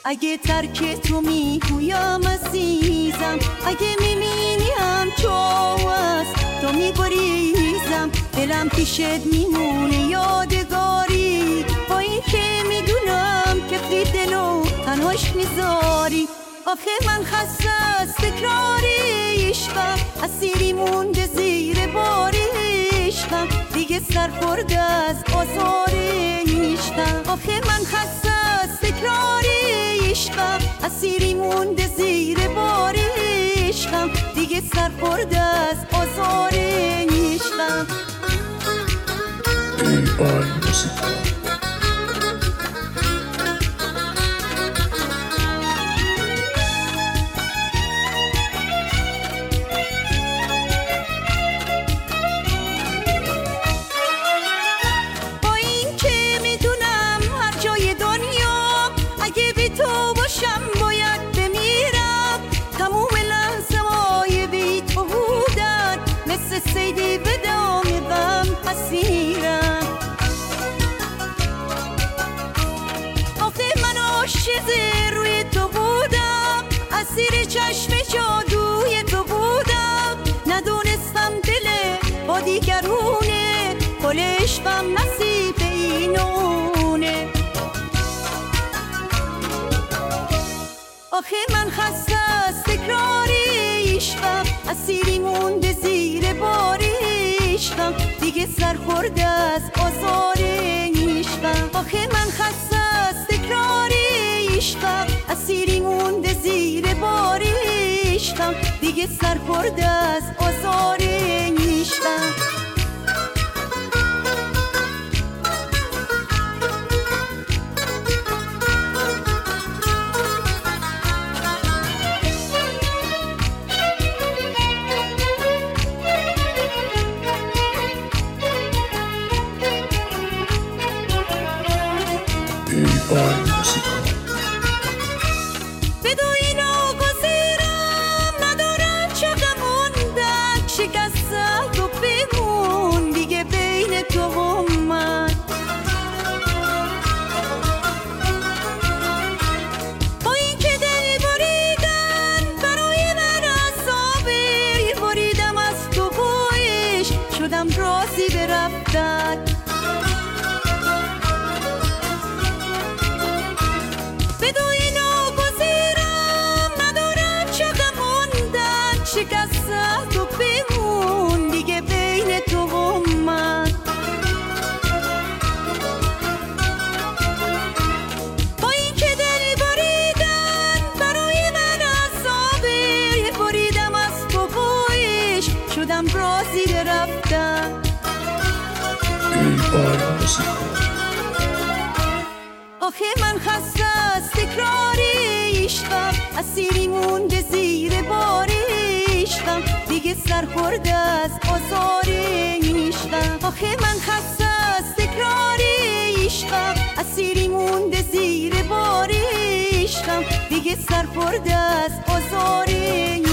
اگه ترک تو میگویم عزیزم، اگه میبینیم چو است تو میگریزم، دلم پیشت میمونه یادگاری، با این که میدونم که فری دلو تنهاش میذاری. آخه من خسته از تکرار عشقم، اسیری مونده زیر بار عشقم، دیگه سرخورده از آزار عشقم. آخه من خسته از تکرار عشقم، اسیری مونده زیر بار عشقم، دیگه سرخورده از آزار عشقم. سیدی به دام غم اسیرم. آخه من عاشق روی تو بودم، اسیر چشم جادوی تو بودم، ندونستم دل با دیگرونه، گل عشقم نصیب اینونه. آخه من خسته از تکرار عشقم، اسیری مونده زیر بار عشقم، دیگه سرخورده از آزار عشقم. آخه من خسته از تکرار عشقم، اسیری مونده زیر بار عشقم، دیگه سرخورده از آزار عشقم. بدوی ناگزیرم ندارم چقدر موندن، شکسته تو بمون دیگه بین تو و من. با این که دل بریدن برای من عذابه، بریدم از تو بایش شدم راضی به رفتن. بدوی ناگزیرم ندارم چقدر موندن، شکسته تو بمون دیگه بین تو و من. با این که دل بریدن برای من عذابه، بریدم از تو بایش شدم راضی به رفتن. آخه من خسته از تکرار عشقم، اسیری مونده زیر بار عشقم، دیگه سرخورده از آزار عشقم. آخه من خسته از تکرار عشقم، اسیری مونده زیر بار عشقم، دیگه سرخورده از آزار عشقم.